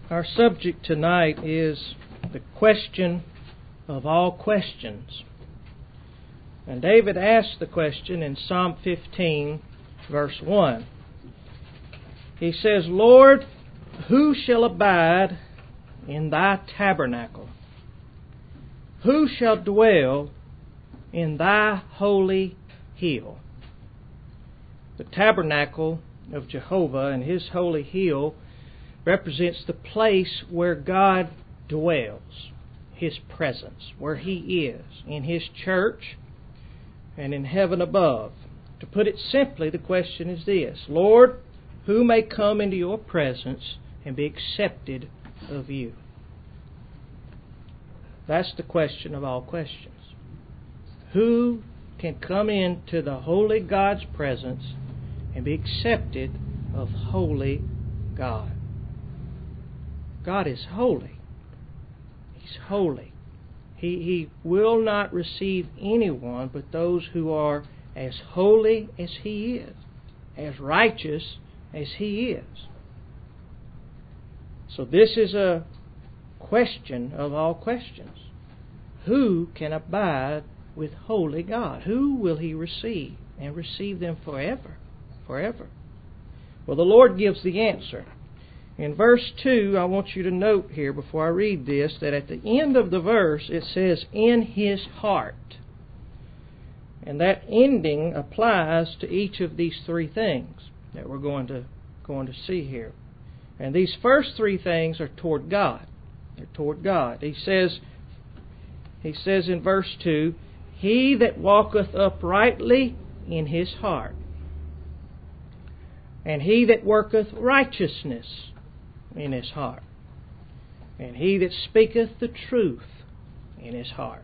Our subject tonight is the question of all questions. And David asked the question in Psalm 15, verse 1. He says, Lord, who shall abide in thy tabernacle? Who shall dwell in thy holy hill? The tabernacle of Jehovah and His holy hill represents the place where God dwells, His presence, where He is, in His church and in heaven above. To put it simply, the question is this: Lord, who may come into your presence and be accepted of you? That's the question of all questions. Who can come into the holy God's presence and be accepted of holy God? God is holy. He's holy. He will not receive anyone but those who are as holy as He is, as righteous as He is. So this is a question of all questions. Who can abide with holy God? Who will He receive and receive them forever? Forever. Well, the Lord gives the answer. In verse 2, I want you to note here before I read this that at the end of the verse it says, in His heart. And that ending applies to each of these three things that we're going to see here. And these first three things are toward God. They're toward God. He says in verse 2, He that walketh uprightly in his heart, and he that worketh righteousness in his heart, and he that speaketh the truth in his heart.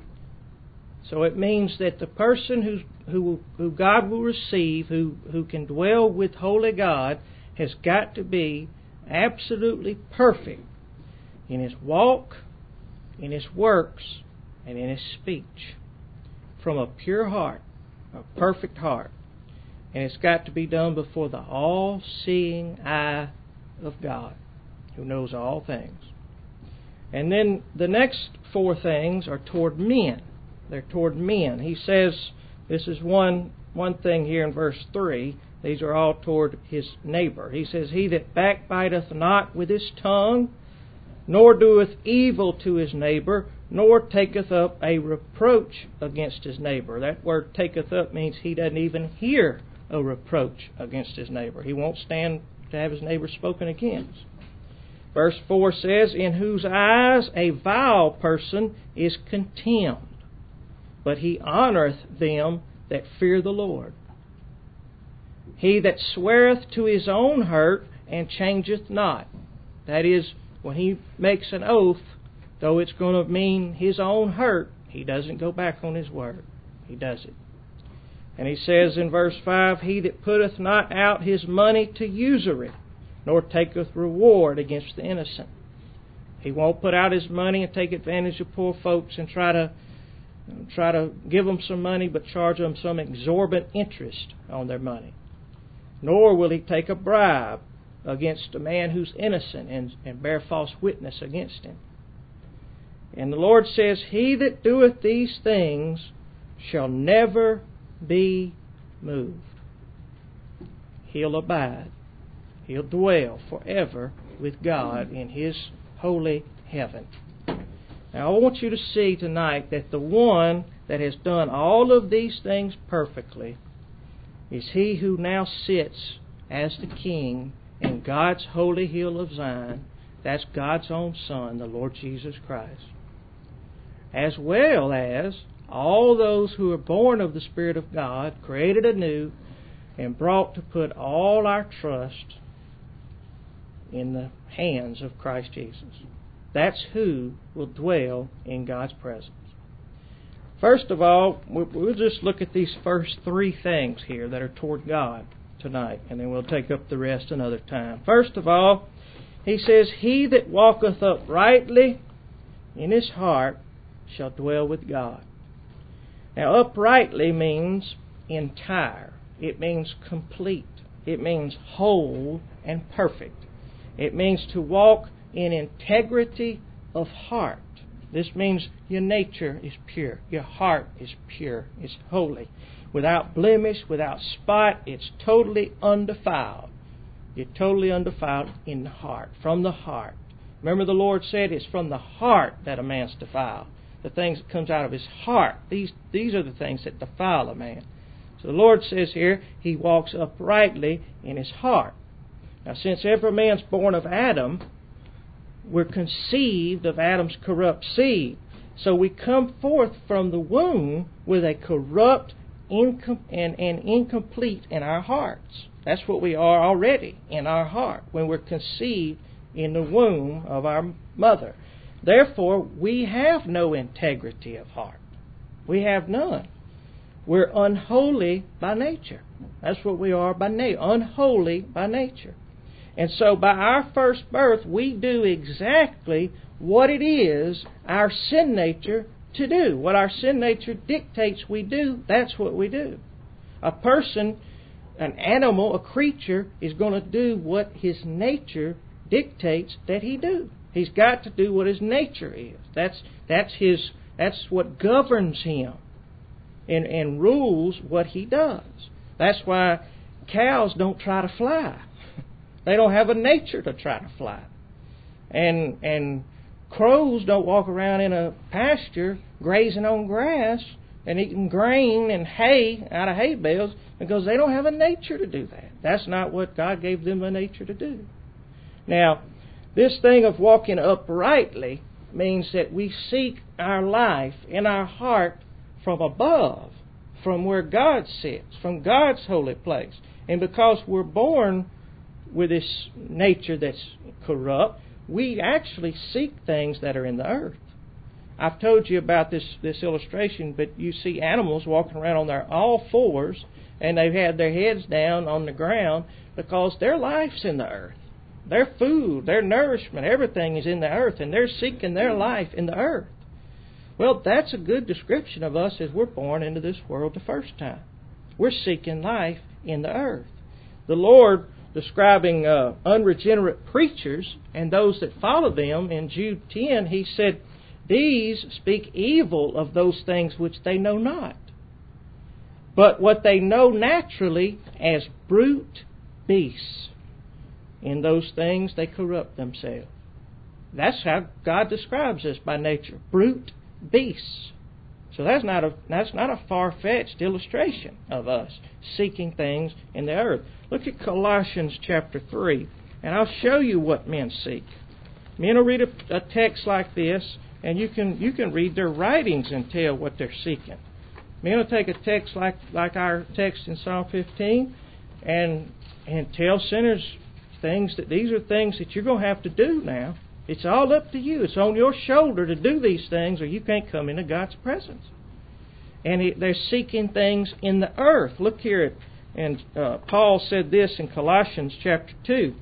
So it means that the person who God will receive, who can dwell with holy God, has got to be absolutely perfect in his walk, in his works, and in his speech, from a pure heart, a perfect heart. And it's got to be done before the all-seeing eye of God, who knows all things. And then the next four things are toward men. They're toward men. He says, this is one thing here in verse 3, these are all toward his neighbor. He says, He that backbiteth not with his tongue, nor doeth evil to his neighbor, nor taketh up a reproach against his neighbor. That word taketh up means he doesn't even hear a reproach against his neighbor. He won't stand to have his neighbor spoken against. Verse 4 says, In whose eyes a vile person is contemned, but he honoreth them that fear the Lord. He that sweareth to his own hurt and changeth not. That is, when he makes an oath, though it's going to mean his own hurt, he doesn't go back on his word. He does it. And he says in verse 5, He that putteth not out his money to usury, nor taketh reward against the innocent. He won't put out his money and take advantage of poor folks and try to give them some money, but charge them some exorbitant interest on their money. Nor will he take a bribe against a man who's innocent and bear false witness against him. And the Lord says, He that doeth these things shall never be moved. He'll abide. He'll dwell forever with God in His holy heaven. Now I want you to see tonight that the one that has done all of these things perfectly is He who now sits as the King in God's holy hill of Zion. That's God's own Son, the Lord Jesus Christ. As well as all those who are born of the Spirit of God, created anew, and brought to put all our trust in the hands of Christ Jesus. That's who will dwell in God's presence. First of all, we'll just look at these first three things here that are toward God tonight, and then we'll take up the rest another time. First of all, he says, He that walketh uprightly in his heart shall dwell with God. Now, uprightly means entire. It means complete. It means whole and perfect. It means to walk in integrity of heart. This means your nature is pure. Your heart is pure. It's holy. Without blemish, without spot. It's totally undefiled. You're totally undefiled in the heart, from the heart. Remember the Lord said it's from the heart that a man's defiled. The things that comes out of his heart. These are the things that defile a man. So the Lord says here, he walks uprightly in his heart. Now since every man's born of Adam, we're conceived of Adam's corrupt seed. So we come forth from the womb with a corrupt and incomplete in our hearts. That's what we are already in our heart when we're conceived in the womb of our mother. Therefore, we have no integrity of heart. We have none. We're unholy by nature. That's what we are by nature, unholy by nature. And so by our first birth, we do exactly what it is our sin nature to do. What our sin nature dictates we do, that's what we do. A person, an animal, a creature, is going to do what his nature dictates that he do. He's got to do what his nature is. That's what governs him and rules what he does. That's why cows don't try to fly. They don't have a nature to try to fly. And crows don't walk around in a pasture grazing on grass and eating grain and hay out of hay bales because they don't have a nature to do that. That's not what God gave them a nature to do. Now, this thing of walking uprightly means that we seek our life in our heart from above, from where God sits, from God's holy place. And because we're born with this nature that's corrupt, we actually seek things that are in the earth. I've told you about this illustration, but you see animals walking around on their all fours, and they've had their heads down on the ground because their life's in the earth. Their food, their nourishment, everything is in the earth, and they're seeking their life in the earth. Well, that's a good description of us as we're born into this world the first time. We're seeking life in the earth. The Lord, describing unregenerate preachers and those that follow them in Jude 10, He said, "These speak evil of those things which they know not, but what they know naturally as brute beasts. In those things they corrupt themselves." That's how God describes us by nature, brute beasts. So that's not a far-fetched illustration of us seeking things in the earth. Look at Colossians chapter 3, and I'll show you what men seek. Men will read a text like this, and you can read their writings and tell what they're seeking. Men will take a text like our text in Psalm 15 and tell sinners things that these are things that you're going to have to do now. It's all up to you. It's on your shoulder to do these things, or you can't come into God's presence. And they're seeking things in the earth. Look here, and Paul said this in Colossians chapter 2.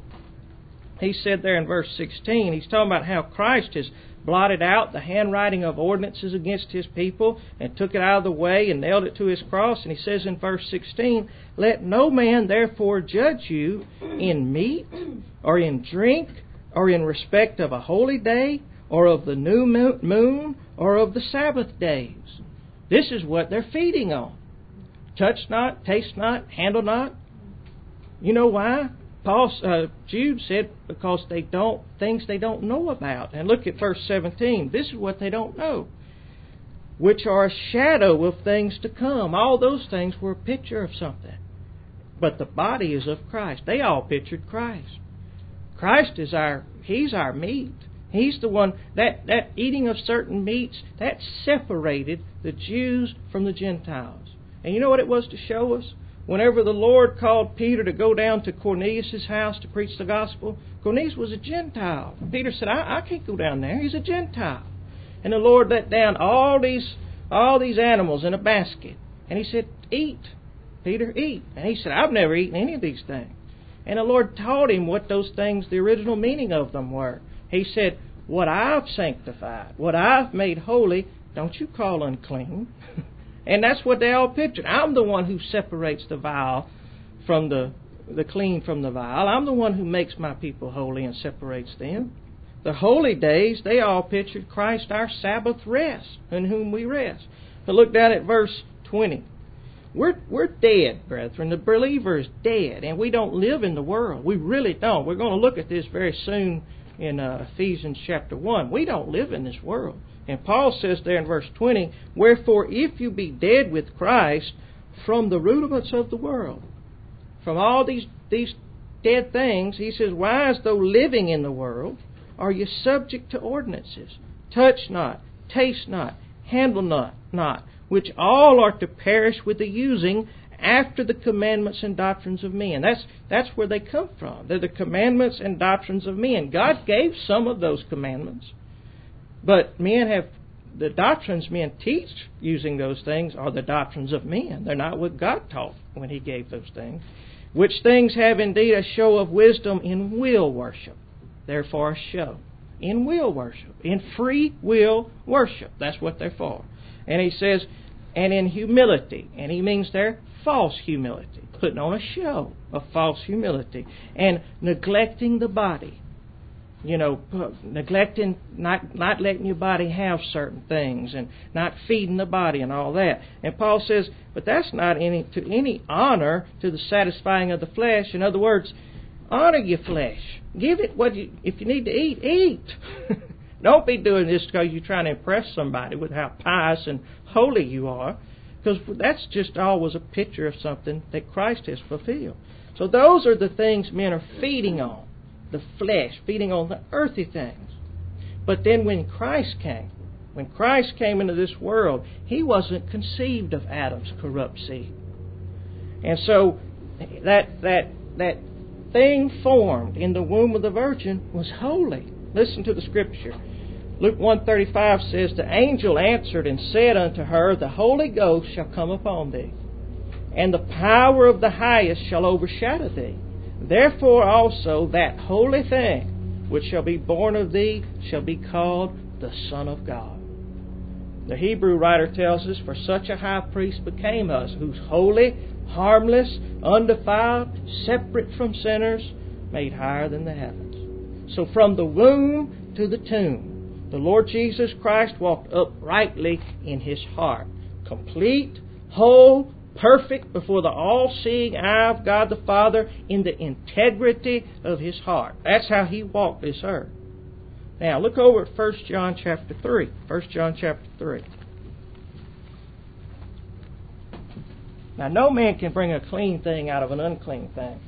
He said there in verse 16, he's talking about how Christ has blotted out the handwriting of ordinances against His people and took it out of the way and nailed it to His cross. And he says in verse 16, "Let no man therefore judge you in meat or in drink or in respect of a holy day or of the new moon or of the Sabbath days." This is what they're feeding on. Touch not, taste not, handle not. You know why? Jude said because things they don't know about. And look at verse 17. This is what they don't know. Which are a shadow of things to come. All those things were a picture of something. But the body is of Christ. They all pictured Christ. Christ is He's our meat. He's the one, that eating of certain meats, that separated the Jews from the Gentiles. And you know what it was to show us? Whenever the Lord called Peter to go down to Cornelius' house to preach the gospel, Cornelius was a Gentile. Peter said, I can't go down there. He's a Gentile. And the Lord let down all these animals in a basket. And He said, "Eat, Peter, eat." And he said, "I've never eaten any of these things." And the Lord taught him what those things, the original meaning of them were. He said, "What I've sanctified, what I've made holy, don't you call unclean." And that's what they all pictured. I'm the one who separates the vile from the clean from the vile. I'm the one who makes my people holy and separates them. The holy days, they all pictured Christ, our Sabbath rest, in whom we rest. But look down at verse 20. We're dead, brethren. The believer is dead, and we don't live in the world. We really don't. We're going to look at this very soon in Ephesians chapter 1. We don't live in this world. And Paul says there in verse 20, "Wherefore, if you be dead with Christ from the rudiments of the world," from all these dead things, he says, "Why, as though living in the world, are you subject to ordinances? Touch not, taste not, handle not, which all are to perish with the using after the commandments and doctrines of men." That's where they come from. They're the commandments and doctrines of men. God gave some of those commandments, but the doctrines men teach using those things are the doctrines of men. They're not what God taught when He gave those things. "Which things have indeed a show of wisdom in will worship." Therefore, a show. In will worship. In free will worship. That's what they're for. And he says, "and in humility." And he means there false humility. Putting on a show of false humility. And neglecting the body. Neglecting, not letting your body have certain things. And not feeding the body and all that. And Paul says, but that's not to any honor to the satisfying of the flesh. In other words, honor your flesh. Give it if you need to eat. Don't be doing this because you're trying to impress somebody with how pious and holy you are, because that's just always a picture of something that Christ has fulfilled. So those are the things men are feeding on, the flesh, feeding on the earthly things. But then when Christ came into this world, He wasn't conceived of Adam's corrupt seed. And so that thing formed in the womb of the virgin was holy. Listen to the Scripture. Luke 1:35 says, "The angel answered and said unto her, The Holy Ghost shall come upon thee, and the power of the highest shall overshadow thee. Therefore also that holy thing which shall be born of thee shall be called the Son of God." The Hebrew writer tells us, "For such a high priest became us, who's holy, harmless, undefiled, separate from sinners, made higher than the heavens." So from the womb to the tomb, the Lord Jesus Christ walked uprightly in His heart, complete, whole, perfect before the all-seeing eye of God the Father in the integrity of His heart. That's how He walked this earth. Now look over at 1 John chapter 3. 1 John chapter 3. Now, no man can bring a clean thing out of an unclean thing.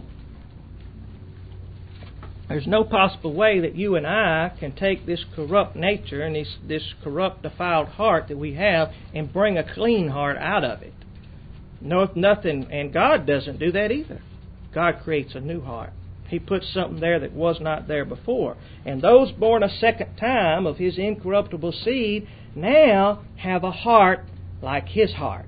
There's no possible way that you and I can take this corrupt nature and this corrupt, defiled heart that we have and bring a clean heart out of it. No, nothing, and God doesn't do that either. God creates a new heart. He puts something there that was not there before. And those born a second time of His incorruptible seed now have a heart like His heart.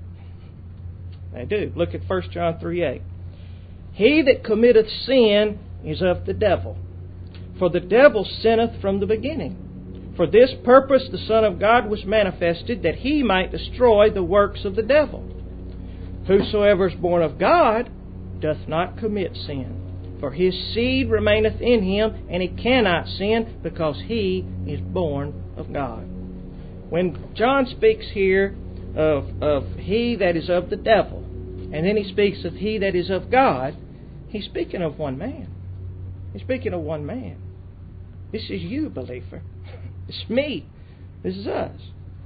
They do. Look at 1 John 3:8. "He that committeth sin is of the devil, for the devil sinneth from the beginning. For this purpose the Son of God was manifested, that He might destroy the works of the devil. Whosoever is born of God doth not commit sin, for his seed remaineth in him, and he cannot sin, because he is born of God." When John speaks here of he that is of the devil, and then he speaks of he that is of God, he's speaking of one man. He's speaking of one man. This is you, believer. It's me. This is us.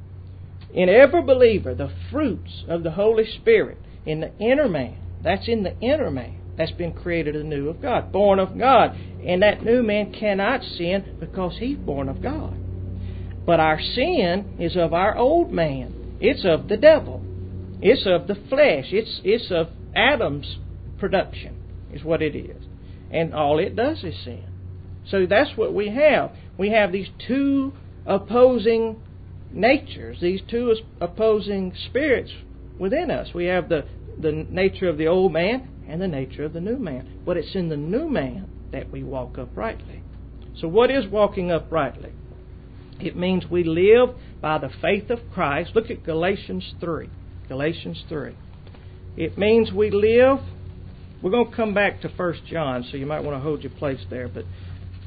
In every believer, the fruits of the Holy Spirit in the inner man, that's in the inner man, that's been created anew of God, born of God. And that new man cannot sin because he's born of God. But our sin is of our old man. It's of the devil. It's of the flesh. It's of Adam's production, is what it is. And all it does is sin. So that's what we have. We have these two opposing natures, these two opposing spirits within us. We have the nature of the old man and the nature of the new man. But it's in the new man that we walk uprightly. So what is walking uprightly? It means we live by the faith of Christ. Look at Galatians 3. Galatians 3. It means we live. We're going to come back to 1 John, so you might want to hold your place there. But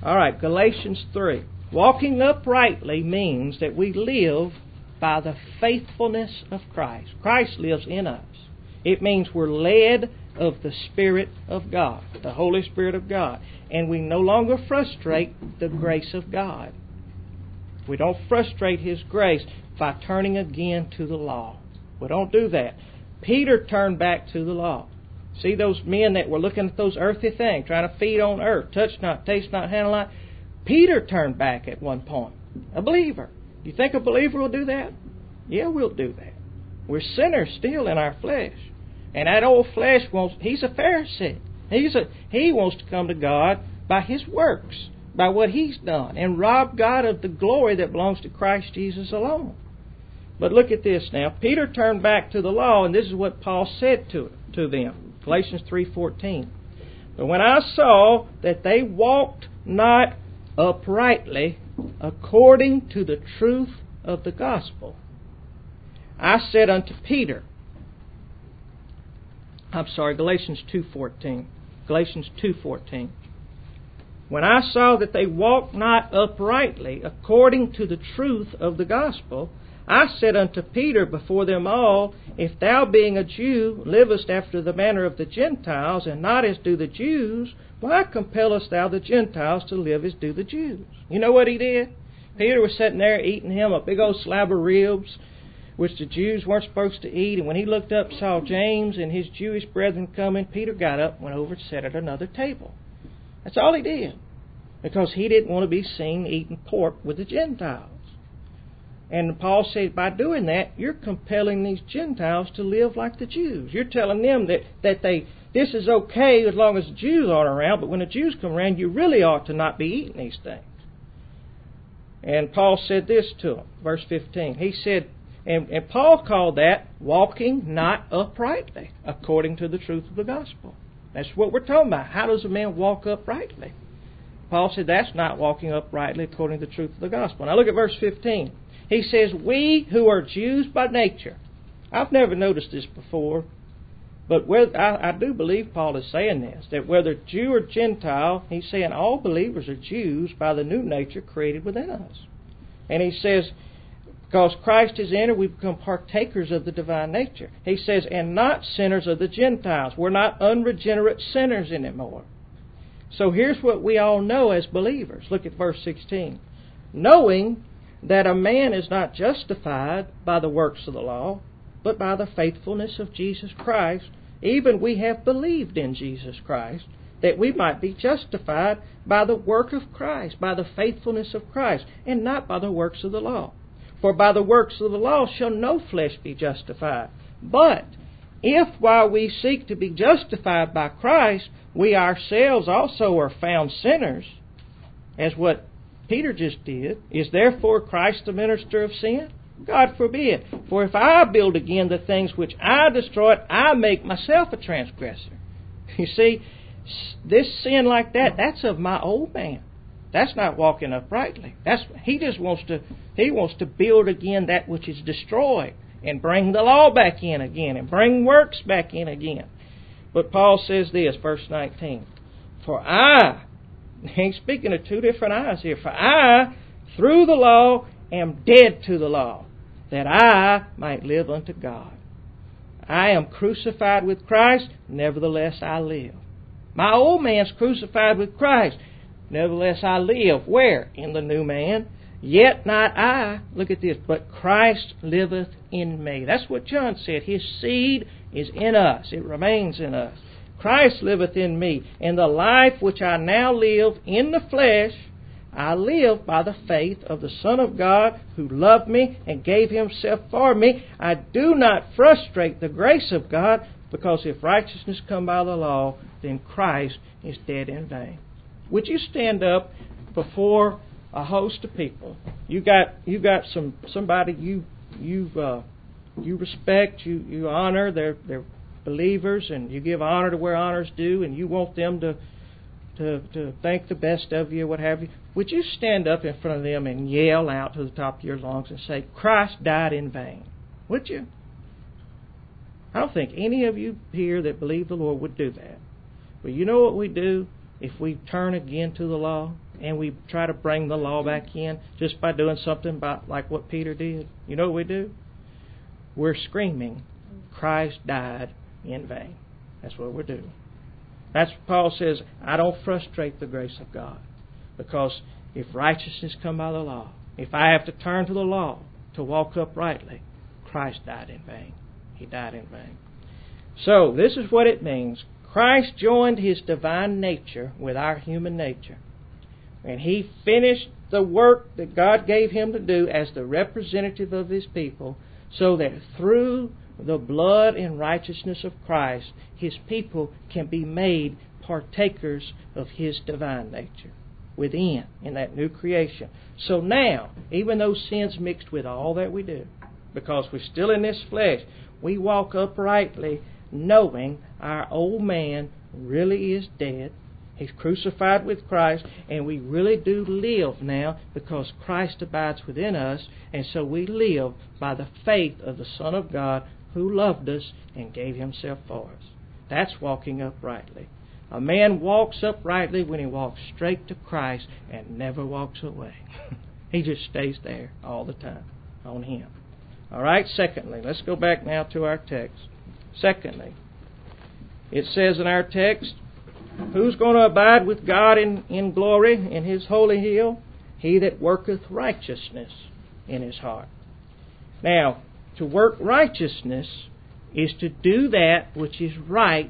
All right, Galatians 3. Walking uprightly means that we live by the faithfulness of Christ. Christ lives in us. It means we're led of the Spirit of God, the Holy Spirit of God. And we no longer frustrate the grace of God. We don't frustrate His grace by turning again to the law. We don't do that. Peter turned back to the law. See those men that were looking at those earthly things, trying to feed on earth, touch not, taste not, handle not. Peter turned back at one point. A believer. You think a believer will do that? Yeah, we'll do that. We're sinners still in our flesh. And that old flesh he's a Pharisee. He wants to come to God by his works, by what he's done, and rob God of the glory that belongs to Christ Jesus alone. But look at this now. Peter turned back to the law, and this is what Paul said to them. Galatians 3:14. But when I saw that they walked not uprightly according to the truth of the gospel, I said unto Peter, Galatians 2:14. Galatians 2:14. When I saw that they walked not uprightly according to the truth of the gospel, I said unto Peter before them all, If thou, being a Jew, livest after the manner of the Gentiles, and not as do the Jews, why compellest thou the Gentiles to live as do the Jews? You know what he did? Peter was sitting there eating him a big old slab of ribs, which the Jews weren't supposed to eat. And when he looked up, saw James and his Jewish brethren coming, Peter got up, went over and sat at another table. That's all he did, because he didn't want to be seen eating pork with the Gentiles. And Paul said, by doing that, you're compelling these Gentiles to live like the Jews. You're telling them that this is okay as long as the Jews aren't around, but when the Jews come around, you really ought to not be eating these things. And Paul said this to them, verse 15. He said, and Paul called that walking not uprightly, according to the truth of the gospel. That's what we're talking about. How does a man walk uprightly? Paul said that's not walking uprightly according to the truth of the gospel. Now look at verse 15. He says, we who are Jews by nature. I've never noticed this before, but I do believe Paul is saying this, that whether Jew or Gentile, he's saying all believers are Jews by the new nature created within us. And he says, because Christ is entered, we become partakers of the divine nature. He says, and not sinners of the Gentiles. We're not unregenerate sinners anymore. So here's what we all know as believers. Look at verse 16. Knowing that a man is not justified by the works of the law, but by the faithfulness of Jesus Christ, even we have believed in Jesus Christ, that we might be justified by the work of Christ, by the faithfulness of Christ, and not by the works of the law. For by the works of the law shall no flesh be justified. But if while we seek to be justified by Christ, we ourselves also are found sinners, as what Peter just did, is therefore Christ the minister of sin? God forbid. For if I build again the things which I destroyed, I make myself a transgressor. You see, this sin like that, that's of my old man. That's not walking uprightly. He wants to build again that which is destroyed and bring the law back in again and bring works back in again. But Paul says this, verse 19, for I, he's speaking of two different eyes here, for I, through the law, am dead to the law, that I might live unto God. I am crucified with Christ, nevertheless I live. My old man's crucified with Christ, nevertheless I live. Where? In the new man. Yet not I, look at this, but Christ liveth in me. That's what John said. His seed is in us. It remains in us. Christ liveth in me. And the life which I now live in the flesh, I live by the faith of the Son of God who loved me and gave himself for me. I do not frustrate the grace of God, because if righteousness come by the law, then Christ is dead in vain. Would you stand up before a host of people? You got somebody you respect, you honor, they're believers, and you give honor to where honor's due, and you want them to think the best of you, what have you. Would you stand up in front of them and yell out to the top of your lungs and say, Christ died in vain? Would you? I don't think any of you here that believe the Lord would do that. But you know what we do? if we turn again to the law and we try to bring the law back in just by doing something like what Peter did, you know what we do? We're screaming, Christ died in vain. That's what we're doing. That's what Paul says, I don't frustrate the grace of God. Because if righteousness come by the law, if I have to turn to the law to walk uprightly, Christ died in vain. He died in vain. So, this is what it means. Christ joined His divine nature with our human nature. And He finished the work that God gave Him to do as the representative of His people, so that through the blood and righteousness of Christ, His people can be made partakers of His divine nature within, in that new creation. So now, even though sin's mixed with all that we do, because we're still in this flesh, we walk uprightly knowing our old man really is dead. He's crucified with Christ, and we really do live now because Christ abides within us, and so we live by the faith of the Son of God who loved us and gave Himself for us. That's walking uprightly. A man walks uprightly when he walks straight to Christ and never walks away. He just stays there all the time on Him. All right, secondly, let's go back now to our text. Secondly, it says in our text, who's going to abide with God in glory in His holy hill? He that worketh righteousness in his heart. Now, to work righteousness is to do that which is right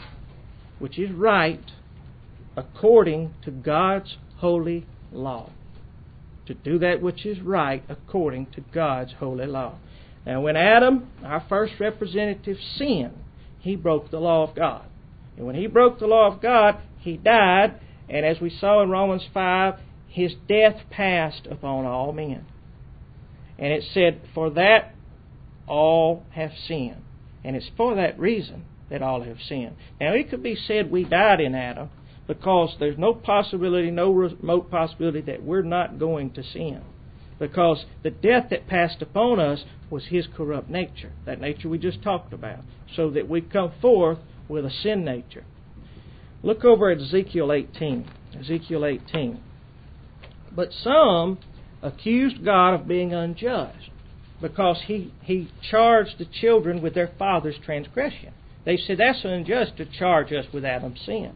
according to God's holy law. To do that which is right according to God's holy law. Now, when Adam, our first representative, sinned, he broke the law of God. And when he broke the law of God, he died, and as we saw in Romans 5, his death passed upon all men. And it said, for that all have sinned. And it's for that reason that all have sinned. Now, it could be said we died in Adam because there's no remote possibility that we're not going to sin. Because the death that passed upon us was his corrupt nature, that nature we just talked about, so that we come forth with a sin nature. Look over at Ezekiel 18. Ezekiel 18. But some accused God of being unjust because he charged the children with their father's transgression. They said that's unjust to charge us with Adam's sin.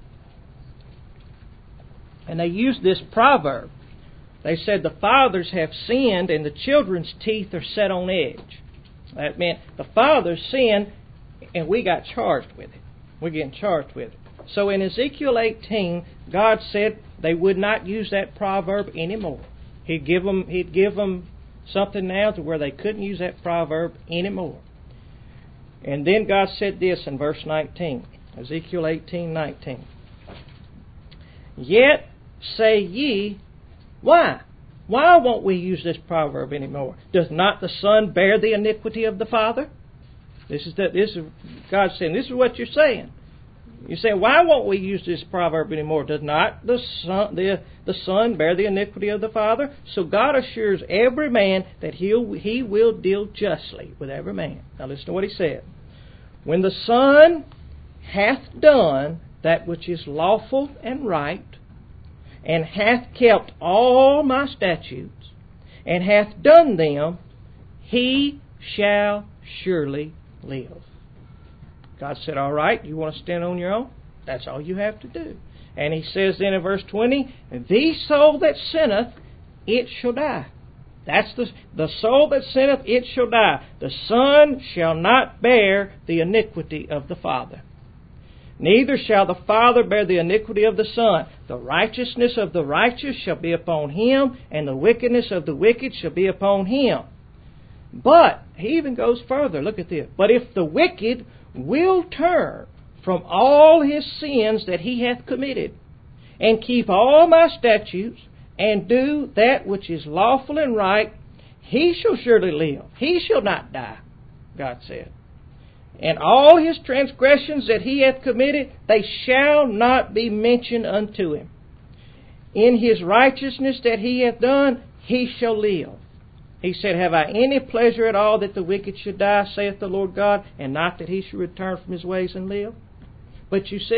And they used this proverb. They said the fathers have sinned and the children's teeth are set on edge. That meant the fathers sinned and we got charged with it. We're getting charged with it. So in Ezekiel 18, God said they would not use that proverb anymore. He'd give them something now to where they couldn't use that proverb anymore. And then God said this in verse 19, Ezekiel 18:19. Yet say ye, why? Why won't we use this proverb anymore? Does not the Son bear the iniquity of the Father? This is God saying, this is what you're saying. You say, why won't we use this proverb anymore? Does not the Son bear the iniquity of the Father? So God assures every man that He will deal justly with every man. Now listen to what He said. When the Son hath done that which is lawful and right, and hath kept all my statutes, and hath done them, he shall surely live. God said, all right, you want to stand on your own? That's all you have to do. And He says then in verse 20, the soul that sinneth, it shall die. That's the soul that sinneth, it shall die. The Son shall not bear the iniquity of the Father. Neither shall the Father bear the iniquity of the Son. The righteousness of the righteous shall be upon him, and the wickedness of the wicked shall be upon him. But, He even goes further, look at this. But if the wicked will turn from all his sins that he hath committed, and keep all my statutes, and do that which is lawful and right, he shall surely live. He shall not die, God said. And all his transgressions that he hath committed, they shall not be mentioned unto him. In his righteousness that he hath done, he shall live. He said, have I any pleasure at all that the wicked should die, saith the Lord God, and not that he should return from his ways and live? But you see,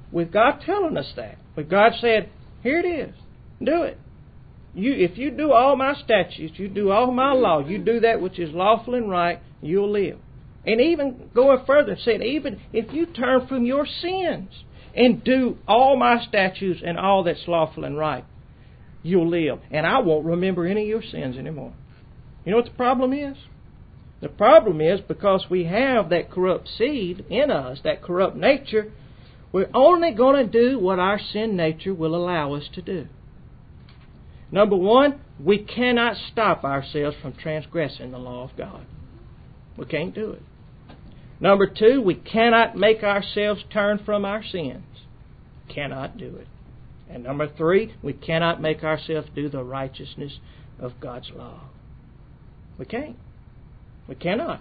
with God telling us that. But God said, here it is. Do it. If you do all my statutes, you do all my law, you do that which is lawful and right, you'll live. And even going further, said, even if you turn from your sins and do all my statutes and all that's lawful and right, you'll live. And I won't remember any of your sins anymore. You know what the problem is? The problem is because we have that corrupt seed in us, that corrupt nature, we're only going to do what our sin nature will allow us to do. Number one, we cannot stop ourselves from transgressing the law of God. We can't do it. Number two, we cannot make ourselves turn from our sins. Cannot do it. And number three, we cannot make ourselves do the righteousness of God's law. We can't. We cannot.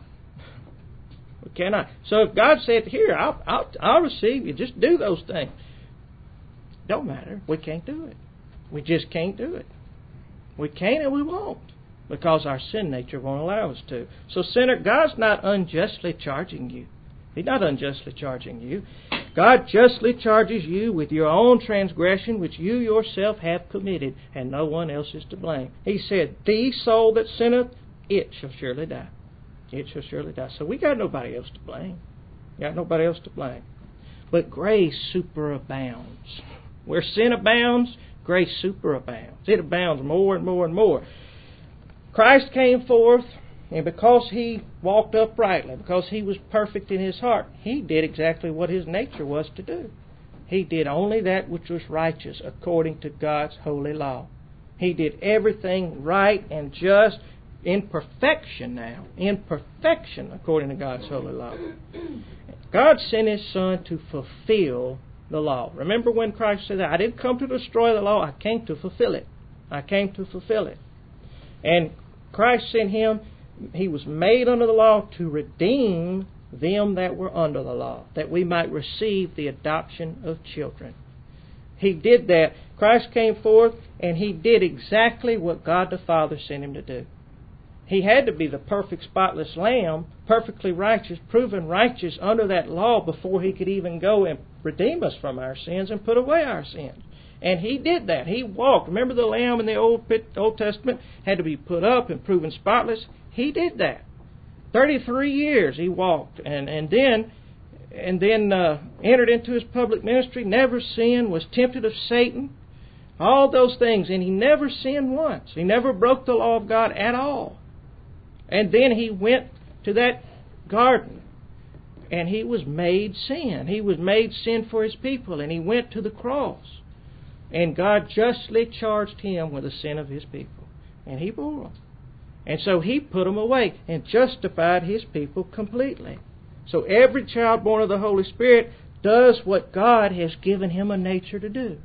We cannot. So if God said, here, I'll receive you, just do those things. Don't matter. We can't do it. We just can't do it. We can't and we won't, because our sin nature won't allow us to. So sinner, God's not unjustly charging you. He's not unjustly charging you. God justly charges you with your own transgression which you yourself have committed, and no one else is to blame. He said, the soul that sinneth, it shall surely die. It shall surely die. So we got nobody else to blame. Got nobody else to blame. But grace superabounds. Where sin abounds, grace superabounds. It abounds more and more and more. Christ came forth, and because He walked uprightly, because He was perfect in His heart, He did exactly what His nature was to do. He did only that which was righteous according to God's holy law. He did everything right and just in perfection now. In perfection according to God's holy law. God sent His Son to fulfill the law. Remember when Christ said that? I didn't come to destroy the law, I came to fulfill it. I came to fulfill it. And Christ sent Him, He was made under the law to redeem them that were under the law, that we might receive the adoption of children. He did that. Christ came forth and He did exactly what God the Father sent Him to do. He had to be the perfect spotless lamb, perfectly righteous, proven righteous under that law before He could even go and redeem us from our sins and put away our sins. And He did that. He walked. Remember the lamb in the Old Testament had to be put up and proven spotless? He did that. 33 years He walked and then entered into His public ministry, never sinned, was tempted of Satan, all those things, and He never sinned once. He never broke the law of God at all. And then He went to that garden and He was made sin. He was made sin for His people, and He went to the cross. And God justly charged Him with the sin of His people. And He bore them. And so He put them away and justified His people completely. So every child born of the Holy Spirit does what God has given him a nature to do.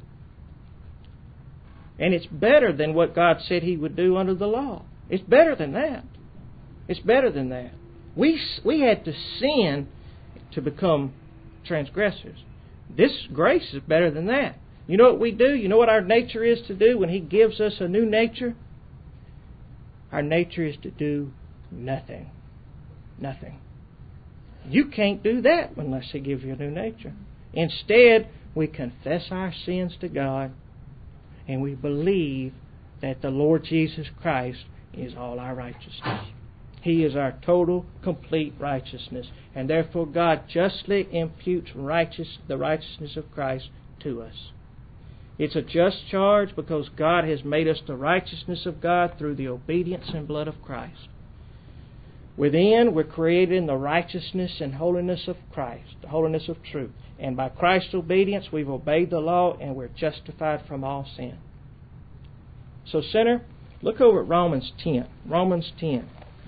And it's better than what God said He would do under the law. It's better than that. It's better than that. We had to sin to become transgressors. This grace is better than that. You know what we do? You know what our nature is to do when He gives us a new nature? Our nature is to do nothing. Nothing. You can't do that unless He gives you a new nature. Instead, we confess our sins to God, and we believe that the Lord Jesus Christ is all our righteousness. He is our total, complete righteousness. And therefore God justly imputes the righteousness of Christ to us. It's a just charge because God has made us the righteousness of God through the obedience and blood of Christ. Within, we're created in the righteousness and holiness of Christ, the holiness of truth. And by Christ's obedience, we've obeyed the law and we're justified from all sin. So, sinner, look over at Romans 10. Romans 10.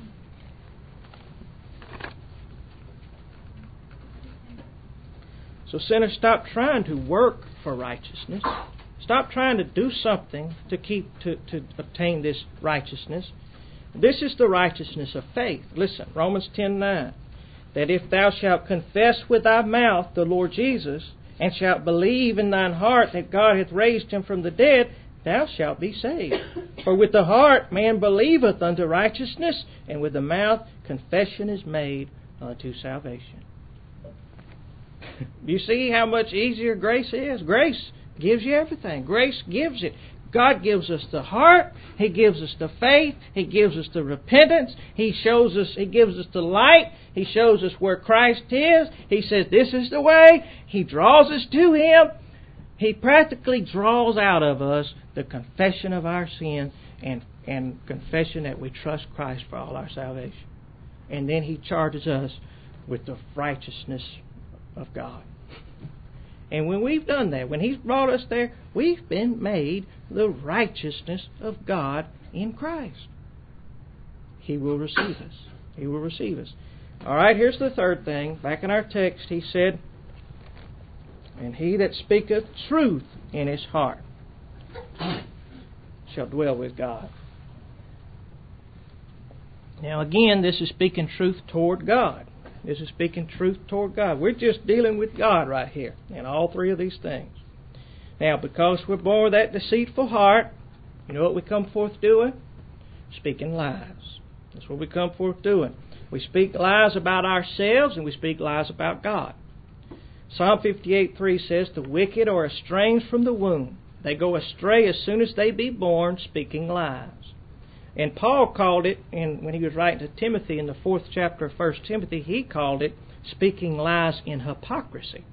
So, sinner, stop trying to work for righteousness. Stop trying to do something to obtain this righteousness. This is the righteousness of faith. Listen, Romans 10:9. That if thou shalt confess with thy mouth the Lord Jesus, and shalt believe in thine heart that God hath raised Him from the dead, thou shalt be saved. For with the heart man believeth unto righteousness, and with the mouth confession is made unto salvation. You see how much easier grace is? Grace gives you everything. Grace gives it. God gives us the heart. He gives us the faith. He gives us the repentance. He gives us the light. He shows us where Christ is. He says this is the way. He draws us to Him. He practically draws out of us the confession of our sin and confession that we trust Christ for all our salvation. And then He charges us with the righteousness of God. And when we've done that, when He's brought us there, we've been made the righteousness of God in Christ. He will receive us. He will receive us. All right, here's the third thing. Back in our text, He said, and he that speaketh truth in his heart shall dwell with God. Now again, this is speaking truth toward God. This is speaking truth toward God. We're just dealing with God right here in all three of these things. Now, because we're born with that deceitful heart, you know what we come forth doing? Speaking lies. That's what we come forth doing. We speak lies about ourselves and we speak lies about God. Psalm 58:3 says, the wicked are estranged from the womb. They go astray as soon as they be born, speaking lies. And Paul called it, when he was writing to Timothy in the 4th chapter of 1 Timothy, he called it speaking lies in hypocrisy.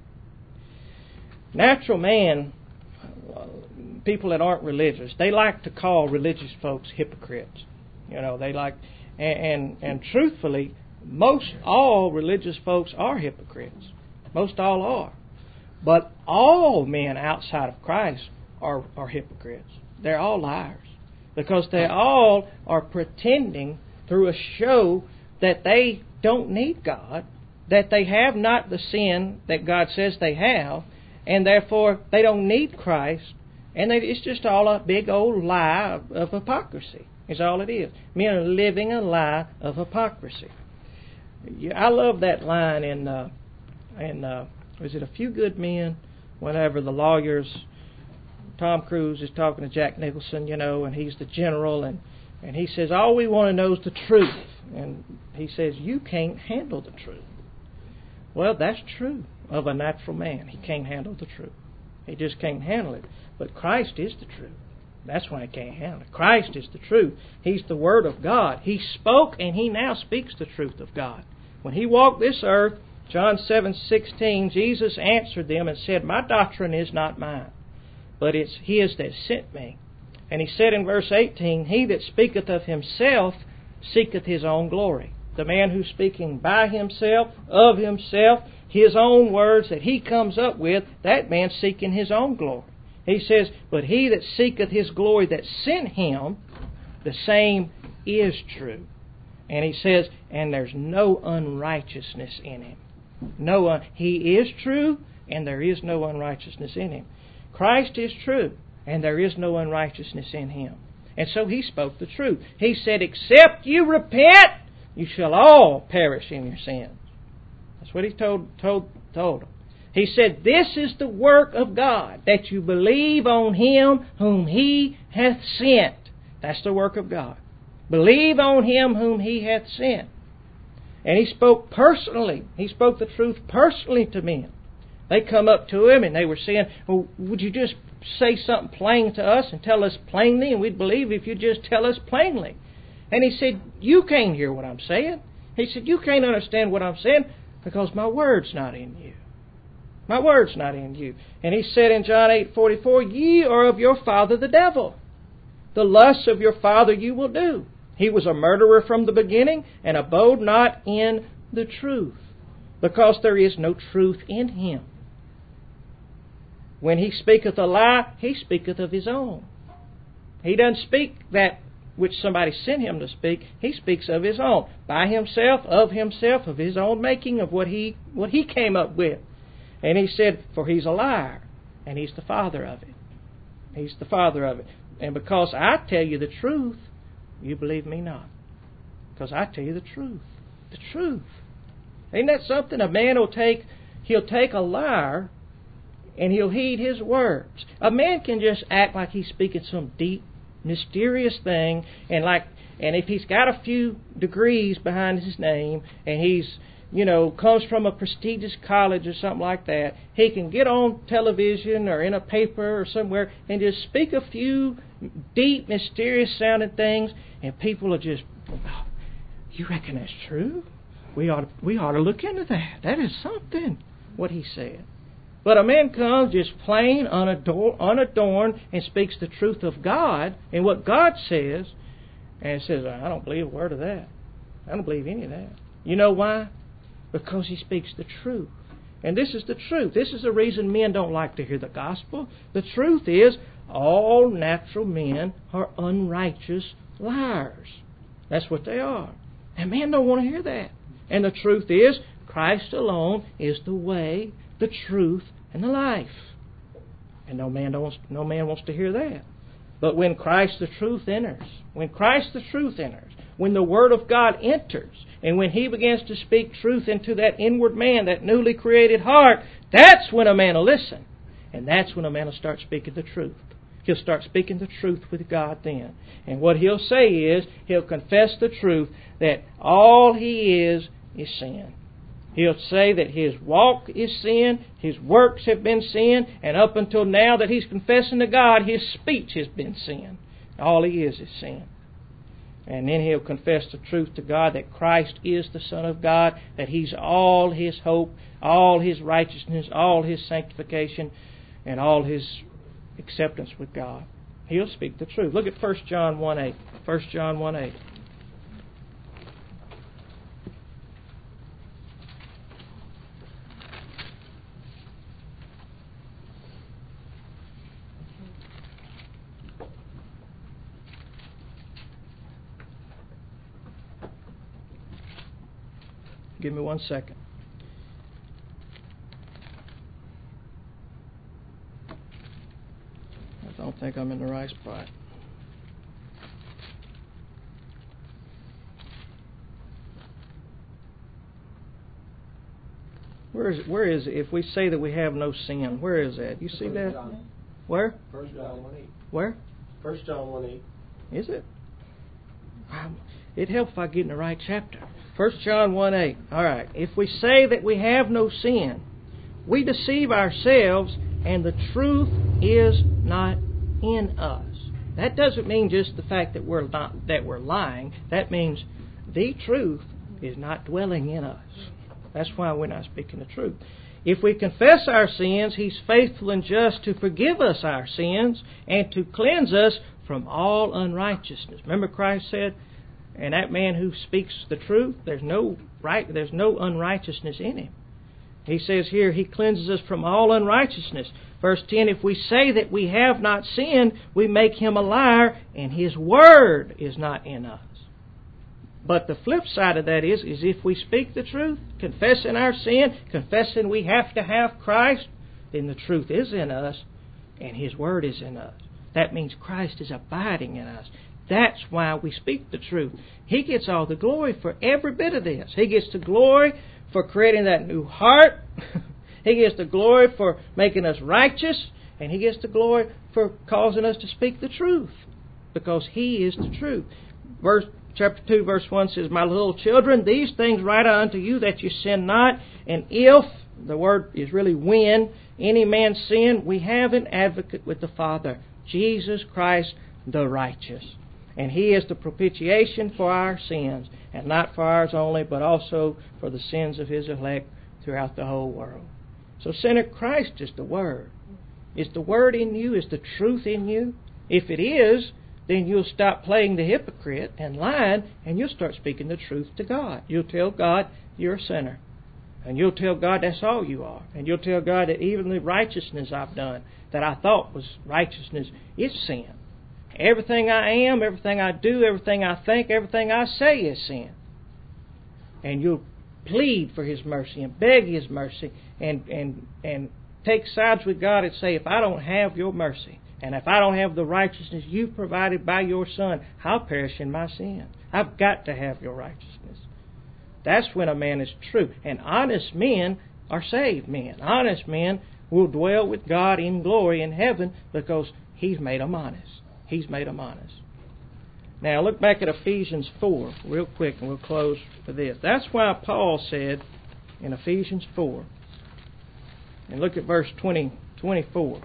Natural man, people that aren't religious, they like to call religious folks hypocrites. You know, they like, and truthfully, most all religious folks are hypocrites. Most all are. But all men outside of Christ are hypocrites. They're all liars. Because they all are pretending through a show that they don't need God, that they have not the sin that God says they have, and therefore they don't need Christ, and it's just all a big old lie of hypocrisy, is all it is. Men are living a lie of hypocrisy. I love that line in was it A Few Good Men, whenever the lawyers, Tom Cruise is talking to Jack Nicholson, you know, and he's the general, and he says, all we want to know is the truth. And he says, you can't handle the truth. Well, that's true of a natural man. He can't handle the truth. He just can't handle it. But Christ is the truth. That's why he can't handle it. Christ is the truth. He's the Word of God. He spoke, and He now speaks the truth of God. When He walked this earth, John 7:16, Jesus answered them and said, my doctrine is not mine, but it's His that sent me. And He said in verse 18, he that speaketh of himself seeketh his own glory. The man who's speaking by himself, of himself, his own words that he comes up with, that man's seeking his own glory. He says, but he that seeketh his glory that sent him, the same is true. And He says, and there's no unrighteousness in Him. He is true, and there is no unrighteousness in Him. Christ is true, and there is no unrighteousness in Him. And so He spoke the truth. He said, except you repent, you shall all perish in your sins. That's what He told them. He said, this is the work of God, that you believe on Him whom He hath sent. That's the work of God. Believe on Him whom He hath sent. And He spoke personally. He spoke the truth personally to men. They come up to Him and they were saying, well, would you just say something plain to us and tell us plainly, and we'd believe if you just tell us plainly. And He said, you can't hear what I'm saying. He said, you can't understand what I'm saying because my word's not in you. My word's not in you. And He said in John 8:44, ye are of your father the devil. The lusts of your father you will do. He was a murderer from the beginning and abode not in the truth, because there is no truth in him. When he speaketh a lie, he speaketh of his own. He doesn't speak that which somebody sent him to speak. He speaks of his own, by himself, of his own making, of what he came up with. And he said, for he's a liar, and he's the father of it. He's the father of it. And because I tell you the truth, you believe me not. Because I tell you the truth. The truth. Ain't that something? A man he'll take a liar and he'll heed his words. A man can just act like he's speaking some deep, mysterious thing, and if he's got a few degrees behind his name, and he's comes from a prestigious college or something like that, he can get on television or in a paper or somewhere and just speak a few deep, mysterious sounding things, and people are just, oh, you reckon that's true? We ought to look into that. That is something, what he said. But a man comes just plain, unadorned, and speaks the truth of God and what God says, and says, I don't believe a word of that. I don't believe any of that. You know why? Because he speaks the truth. And this is the truth. This is the reason men don't like to hear the gospel. The truth is, all natural men are unrighteous liars. That's what they are. And men don't want to hear that. And the truth is, Christ alone is the way, the truth, and the life. And no man wants to hear that. But when Christ the truth enters, when the Word of God enters, and when He begins to speak truth into that inward man, that newly created heart, that's when a man will listen. And that's when a man will start speaking the truth. He'll start speaking the truth with God then. And what he'll say is, he'll confess the truth that all he is sin. He'll say that his walk is sin, his works have been sin, and up until now that he's confessing to God, his speech has been sin. All he is sin. And then he'll confess the truth to God that Christ is the Son of God, that He's all his hope, all his righteousness, all his sanctification, and all his acceptance with God. He'll speak the truth. Look at 1 John 1:8. 1 John 1:8. Give me 1 second. I don't think I'm in the right spot. Where is it? If we say that we have no sin, where is that? You see that? Where? 1 John 1:8. Where? 1 John 1:8. Is it? It'd help if I get in the right chapter. 1 John 1:8. All right. If we say that we have no sin, we deceive ourselves, and the truth is not in us. That doesn't mean just the fact that we're lying. That means the truth is not dwelling in us. That's why we're not speaking the truth. If we confess our sins, He's faithful and just to forgive us our sins and to cleanse us from all unrighteousness. Remember Christ said, and that man who speaks the truth, there's no unrighteousness in him. He says here, He cleanses us from all unrighteousness. Verse 10, if we say that we have not sinned, we make Him a liar, and His Word is not in us. But the flip side of that is if we speak the truth, confessing our sin, confessing we have to have Christ, then the truth is in us, and His Word is in us. That means Christ is abiding in us. That's why we speak the truth. He gets all the glory for every bit of this. He gets the glory for creating that new heart. He gets the glory for making us righteous. And He gets the glory for causing us to speak the truth. Because He is the truth. Chapter 2, verse 1 says, my little children, these things write I unto you that you sin not. And if, the word is really when, any man sin, we have an advocate with the Father, Jesus Christ the righteous. And He is the propitiation for our sins, and not for ours only, but also for the sins of His elect throughout the whole world. So, sinner, Christ is the Word. Is the Word in you? Is the truth in you? If it is, then you'll stop playing the hypocrite and lying, and you'll start speaking the truth to God. You'll tell God you're a sinner. And you'll tell God that's all you are. And you'll tell God that even the righteousness I've done, that I thought was righteousness, is sin. Everything I am, everything I do, everything I think, everything I say is sin. And you'll plead for His mercy and beg His mercy and take sides with God and say, if I don't have your mercy and if I don't have the righteousness you've provided by your Son, I'll perish in my sin. I've got to have your righteousness. That's when a man is true. And honest men are saved men. Honest men will dwell with God in glory in heaven because He's made them honest. He's made them honest. Now look back at Ephesians 4 real quick and we'll close with this. That's why Paul said in Ephesians 4. And look at verse 24.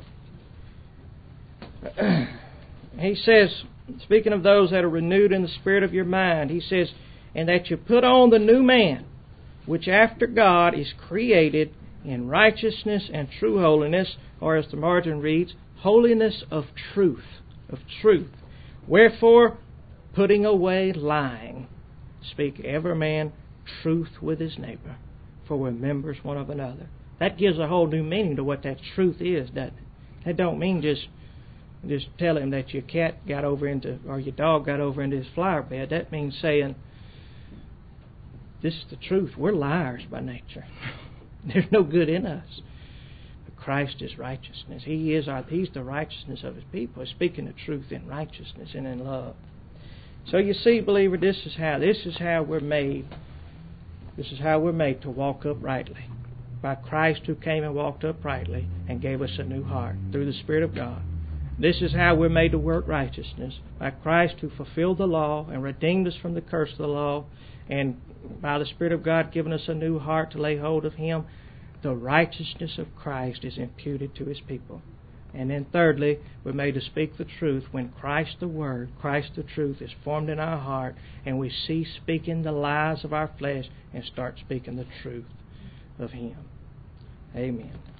He says, speaking of those that are renewed in the spirit of your mind, he says, and that you put on the new man, which after God is created in righteousness and true holiness, or as the margin reads, holiness of truth. Of truth. Wherefore, putting away lying, speak every man truth with his neighbor, for we're members one of another. That gives a whole new meaning to what that truth is, doesn't it? That don't mean just tell him that your cat got over into, or your dog got over into his flower bed. That means saying, this is the truth. We're liars by nature. There's no good in us. But Christ is righteousness. He's the righteousness of His people. He's speaking the truth in righteousness and in love. So you see, believer, this is how we're made. This is how we're made to walk uprightly. By Christ, who came and walked uprightly and gave us a new heart through the Spirit of God. This is how we're made to work righteousness. By Christ, who fulfilled the law and redeemed us from the curse of the law, and by the Spirit of God given us a new heart to lay hold of Him. The righteousness of Christ is imputed to His people. And then thirdly, we're made to speak the truth when Christ the Word, Christ the truth, is formed in our heart, and we cease speaking the lies of our flesh and start speaking the truth of Him. Amen.